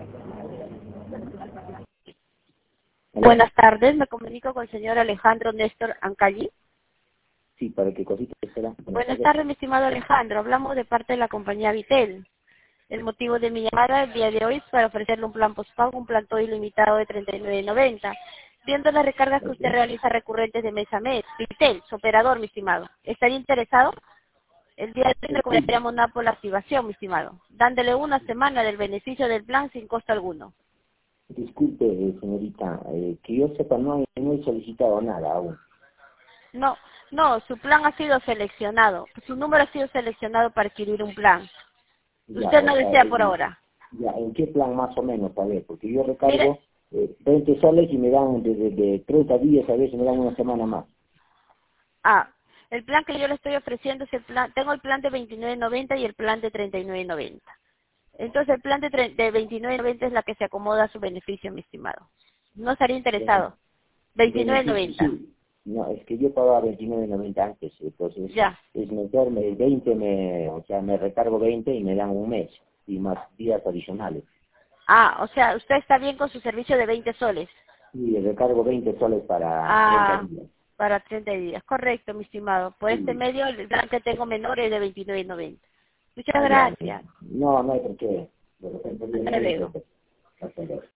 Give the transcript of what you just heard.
Hola. Buenas tardes, me comunico con el señor Alejandro Néstor Ancalli. Sí, ¿para qué cosita será? Buenas tardes, mi estimado Alejandro. Hablamos de parte de la compañía Vitel. El motivo de mi llamada el día de hoy es para ofrecerle un plan postpago, un plan todo ilimitado de 39.90. Viendo las recargas que Ok. usted realiza recurrentes de mes a mes. Vitel, su operador, mi estimado. ¿Estaría interesado? El día de hoy recomendaríamos una por la activación, mi estimado, dándole una semana del beneficio del plan sin costo alguno. Disculpe, señorita, que yo sepa, no he solicitado nada aún. No, no, su plan ha sido seleccionado. Su número ha sido seleccionado para adquirir un plan. Ya, Usted o no sea, desea por ahora. ya, ¿en qué plan más o menos? A ver, porque yo Mire, recargo 20 soles y me dan de 30 días, a veces me dan una semana más. el plan que yo le estoy ofreciendo es el plan, tengo el plan de 29.90 y el plan de 39.90. Entonces el plan de 29.90 es la que se acomoda a su beneficio, mi estimado. ¿No estaría Bene- interesado? Beneficio, 29.90. sí. No, es que yo pagaba 29.90 antes, entonces Ya. es mejor, 20 o sea, me recargo 20 y me dan un mes y más días adicionales. O sea, usted está bien con su servicio de 20 soles. Y recargo 20 soles para 30 Ah, días. para 30 días. Correcto, mi estimado. Por este Sí. medio, el plan que tengo menor es de 29.90. Muchas Ah, ya. gracias. No hay por qué. De repente, Hasta no hay luego. por qué. Hasta luego.